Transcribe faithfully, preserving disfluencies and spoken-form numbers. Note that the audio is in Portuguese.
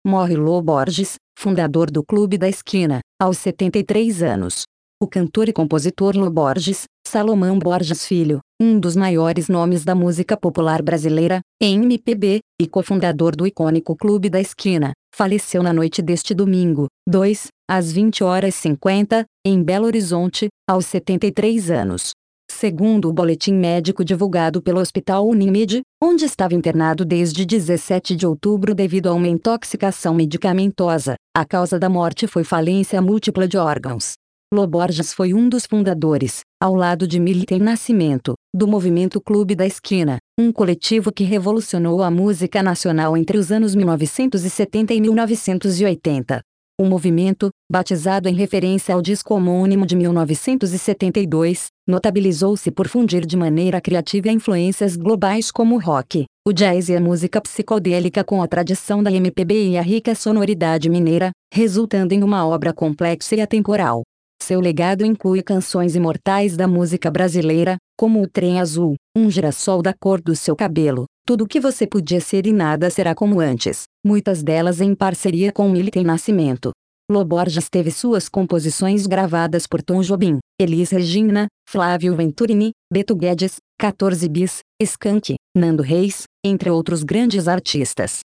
Morre Lô Borges, fundador do Clube da Esquina, aos setenta e três anos. O cantor e compositor Lô Borges, Salomão Borges Filho, um dos maiores nomes da música popular brasileira, M P B, e cofundador do icônico Clube da Esquina, faleceu na noite deste domingo, dois, às vinte horas e cinquenta, em Belo Horizonte, aos setenta e três anos. Segundo o boletim médico divulgado pelo Hospital Unimed, onde estava internado desde dezessete de outubro devido a uma intoxicação medicamentosa, a causa da morte foi falência múltipla de órgãos. Lô Borges foi um dos fundadores, ao lado de Milton Nascimento, do movimento Clube da Esquina, um coletivo que revolucionou a música nacional entre os anos mil novecentos e setenta e mil novecentos e oitenta. O movimento, batizado em referência ao disco homônimo de mil novecentos e setenta e dois, notabilizou-se por fundir de maneira criativa influências globais como o rock, o jazz e a música psicodélica com a tradição da M P B e a rica sonoridade mineira, resultando em uma obra complexa e atemporal. Seu legado inclui canções imortais da música brasileira, como O Trem Azul, Um Girassol da Cor do Seu Cabelo, Tudo que Você Podia Ser e Nada Será Como Antes, muitas delas em parceria com Milton Nascimento. Lô Borges teve suas composições gravadas por Tom Jobim, Elis Regina, Flávio Venturini, Beto Guedes, quatorze bis, Skank, Nando Reis, entre outros grandes artistas.